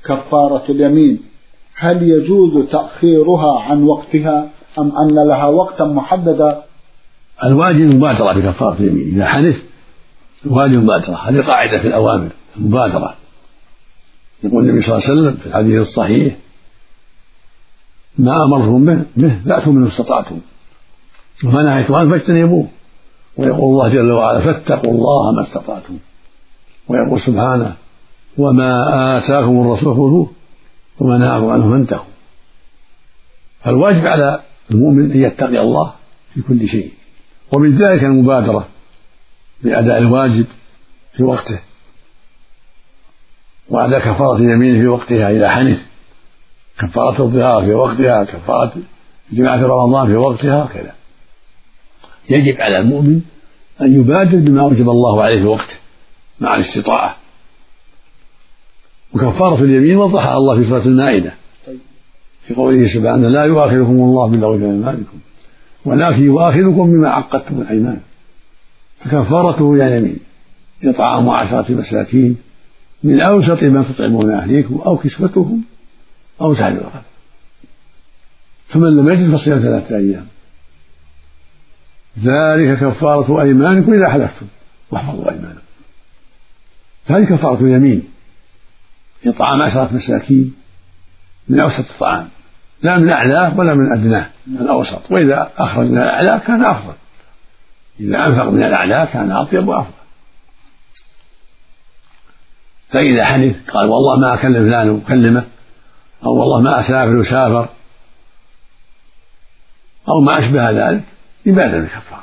كفارة اليمين هل يجوز تأخيرها عن وقتها أم أن لها وقتا محددا؟ الواجب المبادرة بكفارة اليمين إذا حنث الواجب المبادرة، هذه قاعدة في الأوامر المبادرة. يقول النبي صلى الله عليه وسلم في الحديث الصحيح ما أمرتم به فأتوا منه استطعتم وما نهيتم عنه فاجتنبوه. ويقول الله جل وعلا فاتقوا الله ما استطعتم. ويقول سبحانه وما آتاكم الرسول خذوه وما نهاكم عنه فانتهوا. فالواجب على المؤمن أن يتقي الله في كل شيء، ومن ذلك المبادرة بأداء الواجب في وقته وأداء كفارة اليمين في وقتها إذا حنث، كفارة الظهار في وقتها، كفارة جماعة رمضان في وقتها كذا. يجب على المؤمن أن يبادر بما أوجب الله عليه في وقته مع الاستطاعة. وكفارة اليمين وضحها الله في سورة المائدة في قوله سبحانه لا يؤاخذكم الله باللغو في أيمانكم ولكن يؤاخذكم بما عقدتم الأيمان. فكفارته يعني يمين إطعام 10 مساكين من أوسط ما تطعمون أهليكم أو كسوتهم أو تحرير رقبة، فمن لم يجد فصيام 3 أيام ذلك كفارة أيمانكم إذا حلفتم واحفظوا أيمانكم. هذه كفارة اليمين إطعام 10 مساكين من أوسط الطعام، لا من أعلاه ولا من أدناه، من الأوسط. وإذا أخرج من الأعلى كان أفضل، إذا أنفق من الأعلى كان أطيب وأفضل. فإذا حنث قال والله ما أكلم فلان وكلمه، أو والله ما أسافر وسافر، أو ما أشبه ذلك، يبادر بالكفارة.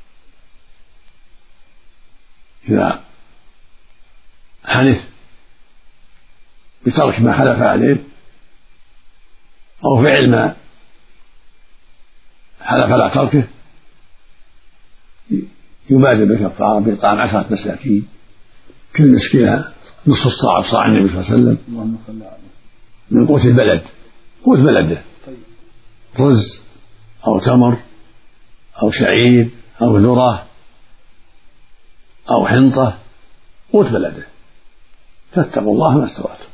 إذا حنث بترك ما حلف عليه أو فعل ما حلف على تركه يبادر بالكفارة بإطعام 10 مساكين كل مسكين نصف الصاع صاع النبي صلى الله عليه وسلم من قوت البلد، قوت بلده، رز أو تمر أو شعير أو ذرة أو حنطة، قوت بلده. فاتقوا الله ما استطعتم.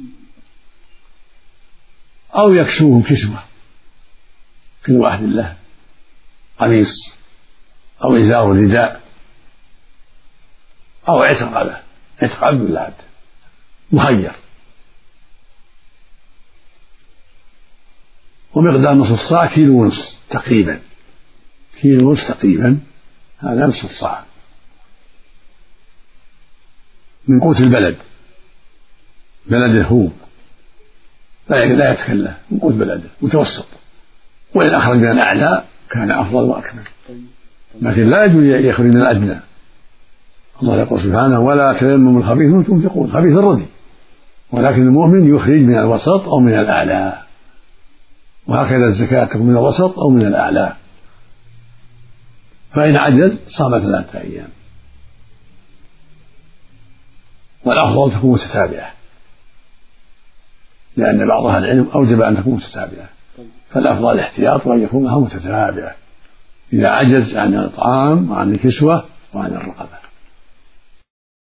أو يكسوهم كسوة كل واحد له قميص أو إزار رداء أو عتق له، عتق عبد ولا عبد مخير. ومقدار نصف الصاع كيلو ونصف تقريبا، كيلو ونصف تقريبا، هذا نصف الصاع من قوت البلد، بلده هو لا يتكلف، من قوت بلده متوسط. وإن أخرج من الأعلى كان أفضل وأكمل، لكن لا يجوز يخرج من الأدنى. الله يقول سبحانه ولا تيمموا الخبيث منه تنفقون، خبيث الردي، ولكن المؤمن يخرج من الوسط أو من الأعلى، وهكذا الزكاة تكون من الوسط أو من الأعلى. فإن عجز صام 3 أيام، والأفضل تكون متتابعة، لأن بعض أهل العلم أوجب أن تكون متتابعة، فالأفضل الاحتياط وأن يكون متتابعة إذا عجز عن الإطعام وعن الكسوة وعن الرقبة.